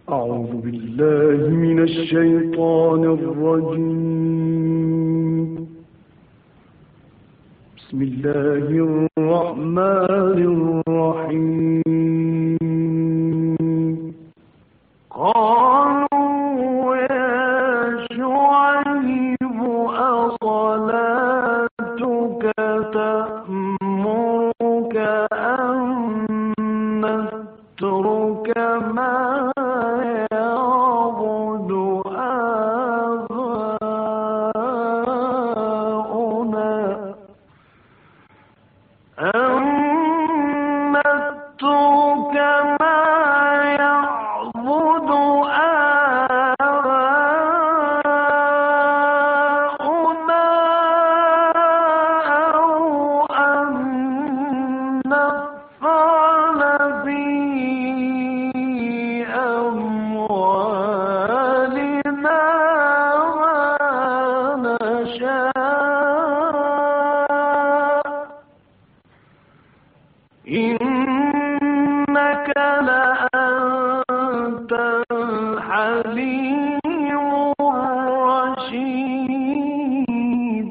أعوذ بالله من الشيطان الرجيم. بسم الله الرحمن الرحيم. قالوا يا شعيب أصلاتك تأمرك أن نترك ما يعبد آباؤنا أو أن نفعل في أموالنا ما نشاء إنك لأنت الحليم الرشيد.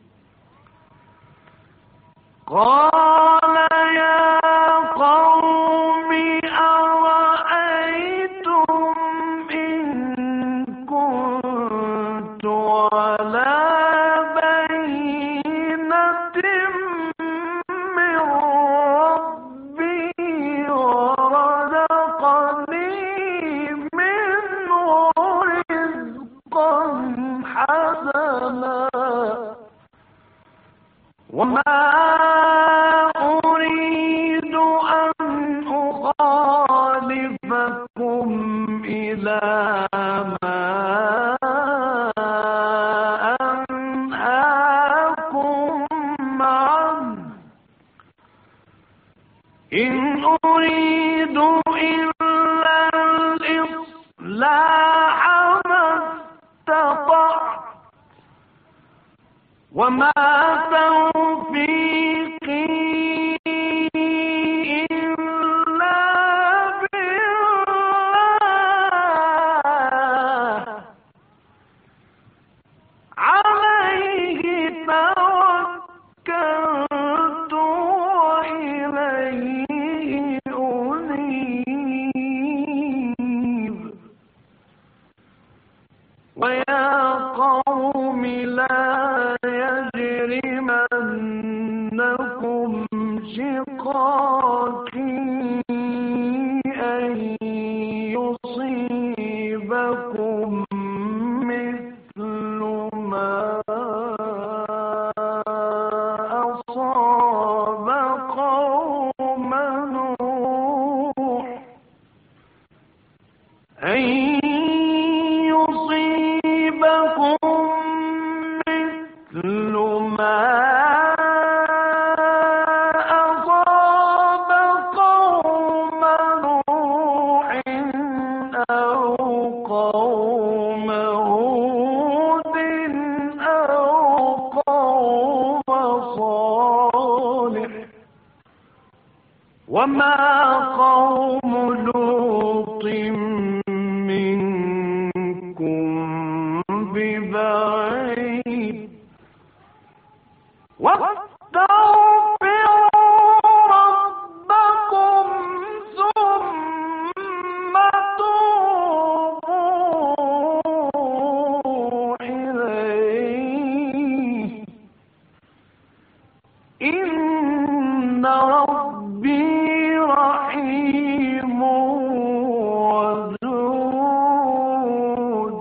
قال يا قوم أرأيتم إن كنت على بينة من ربي ورزقني منه رزقا حسنا وما أريد أن أخالفكم إلى ما أنهاكم عنه إن أريد إلا الإصلاح ما استطعت وما توفيقي إلا بالله عليه توكلت وإليه أنيب. ويا قوم لا يجرمنكم شقاقي أن يصيبكم مثل ما أصاب قوم نوح أن يصيبكم مثل ما أصاب قوم نوح أو قوم هود أو قوم صالح وما قوم لوط منكم ببعيد. واستغفروا ربكم ثم توبوا إليه إن ربي رحيم ودود.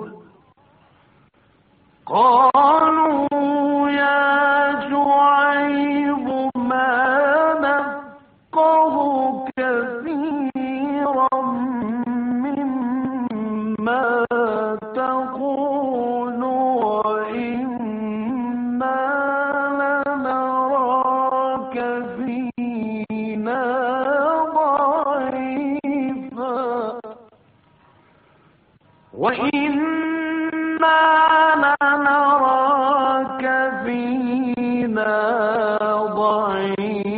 قالوا يا شعيب ما نفقه كثيرا مما تقول وإنا لنراك فينا ضعيفا وإنا لنراك فينا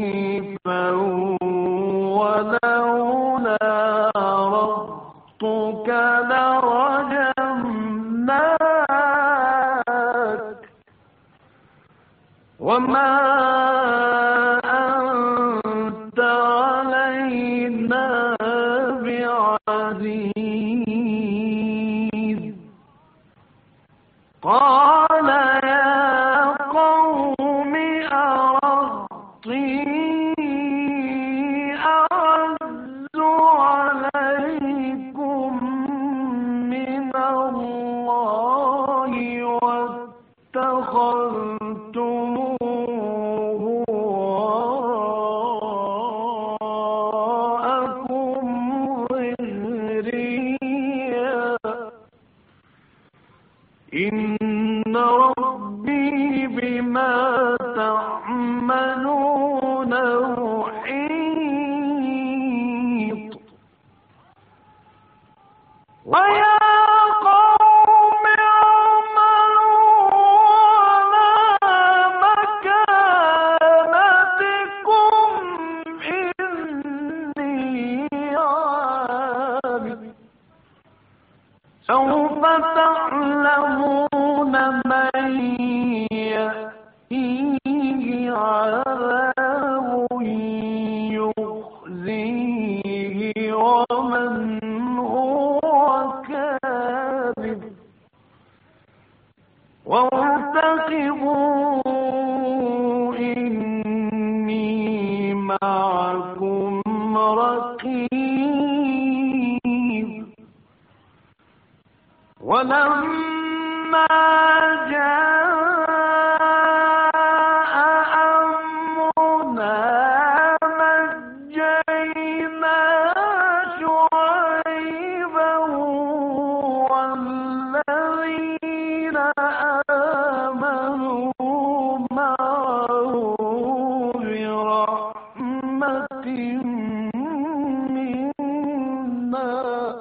ضعيفا ولولا رهطك لرجمناك وما أنت علينا بعزيز. قال يا قوم أرهطي أعز عليكم من الله واتخذتموه وراءكم ظهريا إن ربي بما تعملون محيط. ويا قوم اعملوا على مكانتكم إني عامل. سوف تعلمون من يأتيه عذاب يخزيه ومن هو كاذب. وارتقبوا إني معكم رقيب. ولما جاء أمرنا نجينا شعيبا والذين آمنوا معه برحمة منا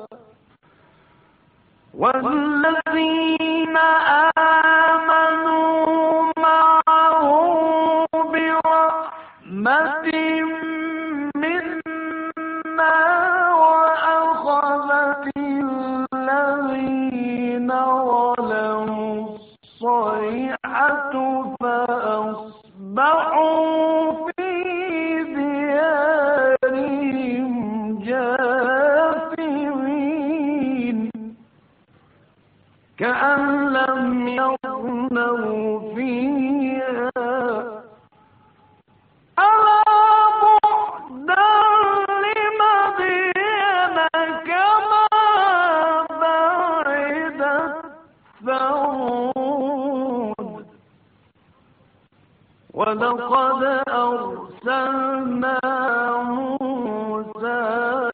والذين آمنوا معه برحمة منا وأخذت الذين ظلموا الصيحة فأصبحوا في ديارهم جاثمين كأن لم يغنوا فيها. ألا بعدا لمدين كما بعدت ثمود. ولقد أرسلنا موسى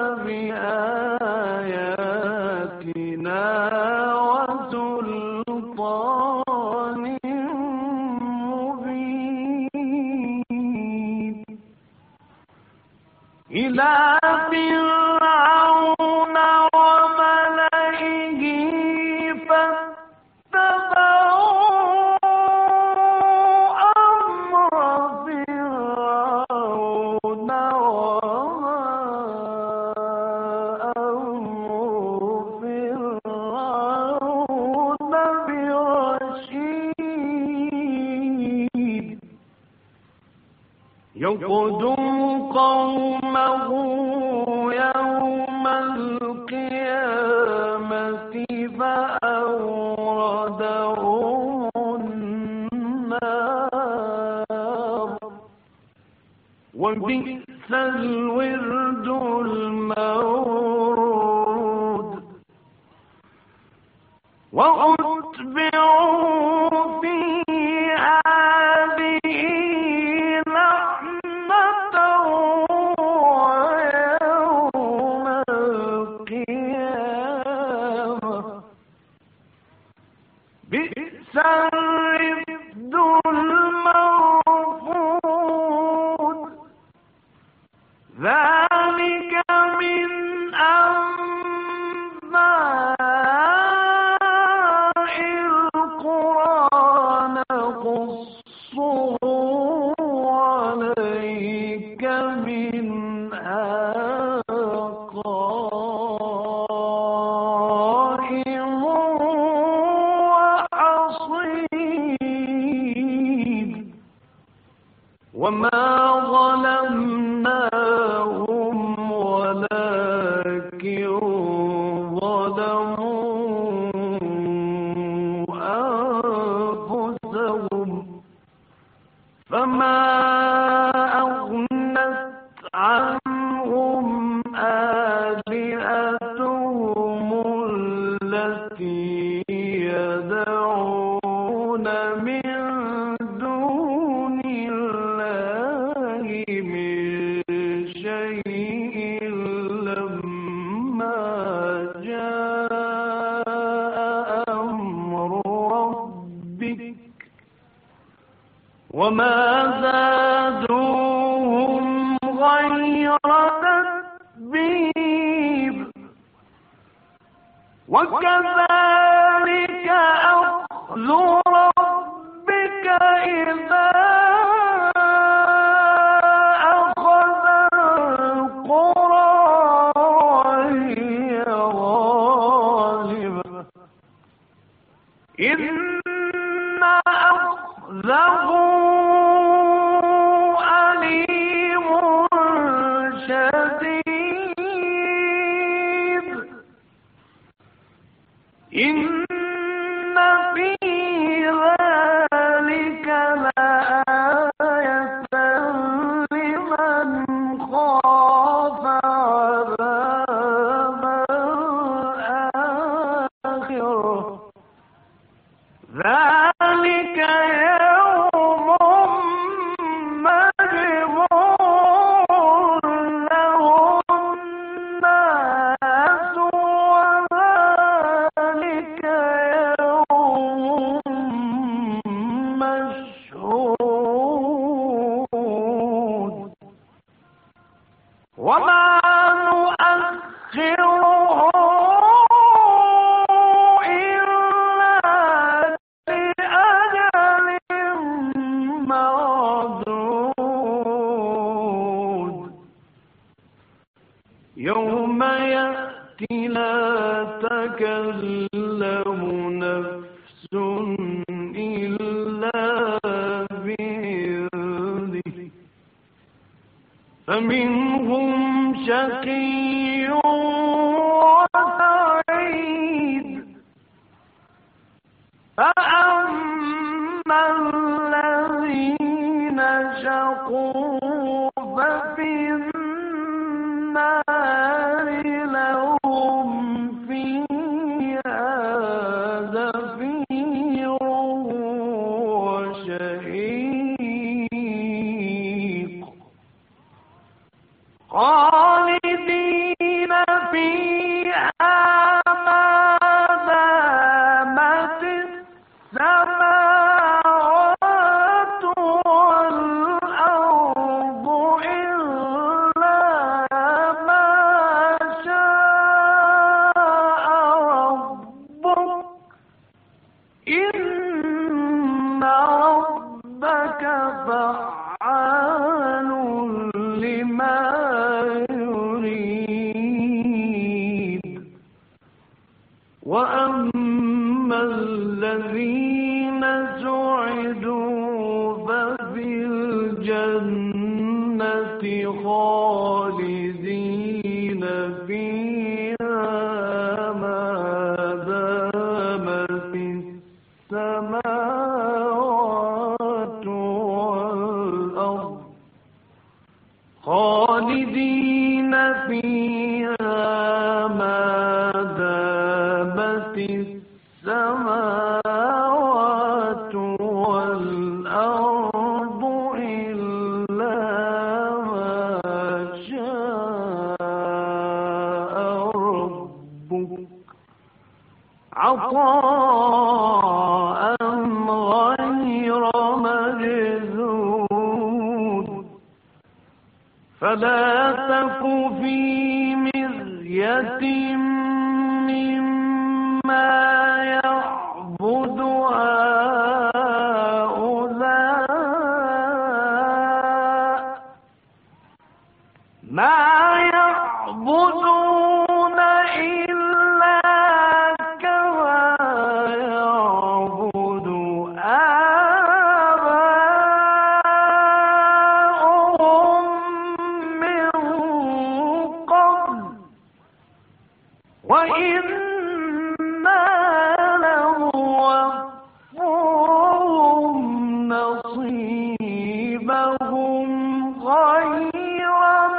بآياتنا وسلطان مبين إلى فرعون وملئه فاتبعوا أمر فرعون وما أمر فرعون برشيد. يقدم قومه يوم القيامة فأوردهم النار وبئس الورد المورود. وأتبعوا في هذه لعنة ويوم القيامة بئس الرفد المرفود. ذلك من أنباء وما ظلمناهم ولكن ظلموا أنفسهم فما أغنت عنهم آلهتهم التي يدعون من دون الله من شيء لما جاء أمر ربك وما زادوهم غير تتبيب وكذلك أخذ ربك إذا أخذ القرى وهي ظالمة إن أخذه أليم شديد إن في ذلك لآية لمن خاف عذاب الآخرة ذلك يوم مجموع له الناس وذلك يوم مشهود وما نؤخره يوم يأتي لا تكلم نفس إلا بإذنه فمنهم شقي وسعيد فأما الذين شقوا ففي النار لهم فيها زفير وشهيق خالدين فيها ما دامت السماوات والأرض إلا ما شاء ربك إن ربك فعال لما يريد وأما الذين سعدوا ففي الجنة خالدين فيها ما دامت السماوات والأرض خالدين فيها ما دامت السماوات والأرض إلا ما شاء ربك عطاء غير مجذوذ فلا تك في مرية مما يعبد هؤلاء ما يعبدون إلا كما يعبد آباؤهم وإنا لنوفوهم نصيبهم غير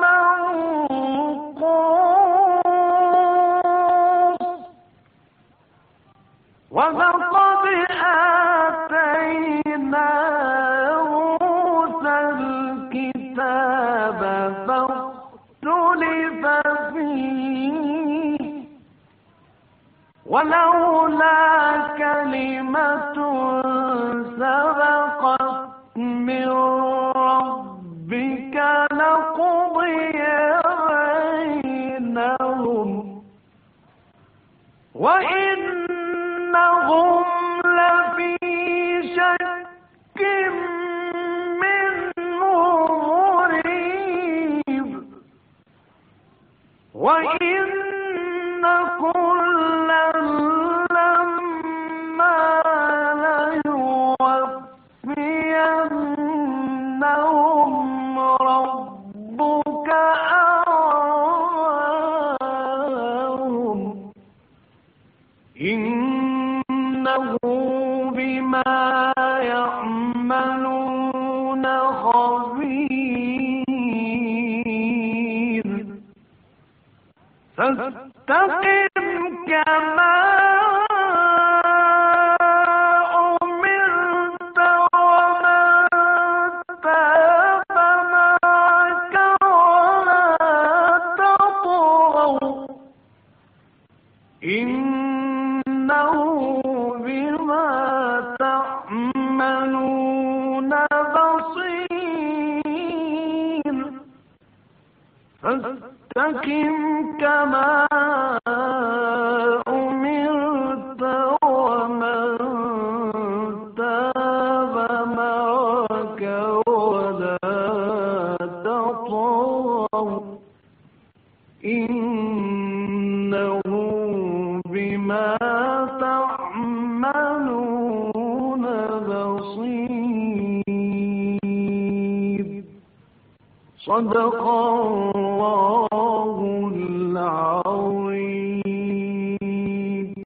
منقوص ولقد آتينا موسى الكتاب فاختلف فيه ولولا كلمة سبقت من ربك لقضي بينهم وإنهم لفي شك منه مريب وإن كلا لما ليوفينهم ربك أعمالهم إنه بما يعملون خبير فاستقم كما أمرت ومن تاب معك ولا تطغوا إنه بما تعملون بصير فاستقم كما أمرت ومن تاب معك ولا تطغوا إنه بما تعملون بصير صدق الله